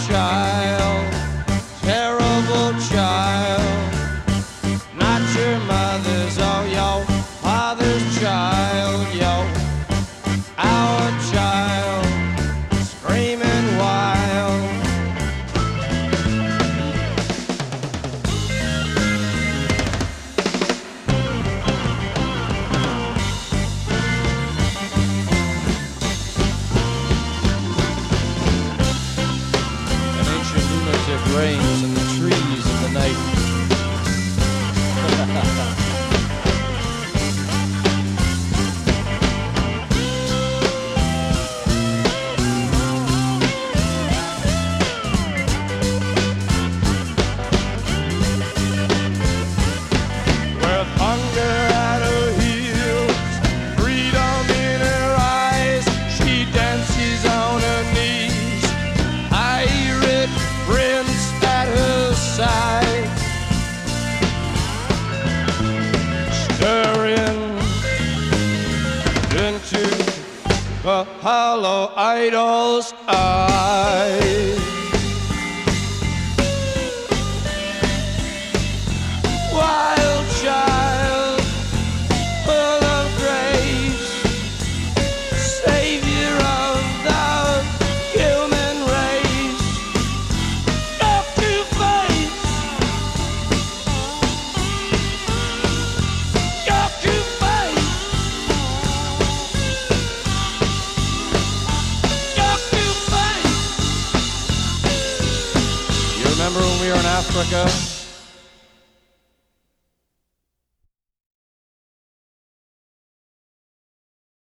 child, terrible child, not your mother's or your father's child, yo, our child, screaming wild. An ancient lunatic reigns in the trees of the night. With hunger at her heels, freedom in her eyes, she dances on her knees, pirate prince at her side, stirring into the hollow idol's eyes. Wild child, full of grace, savior of the human race. Up to face, up to face, up to face. You remember when we were in Africa?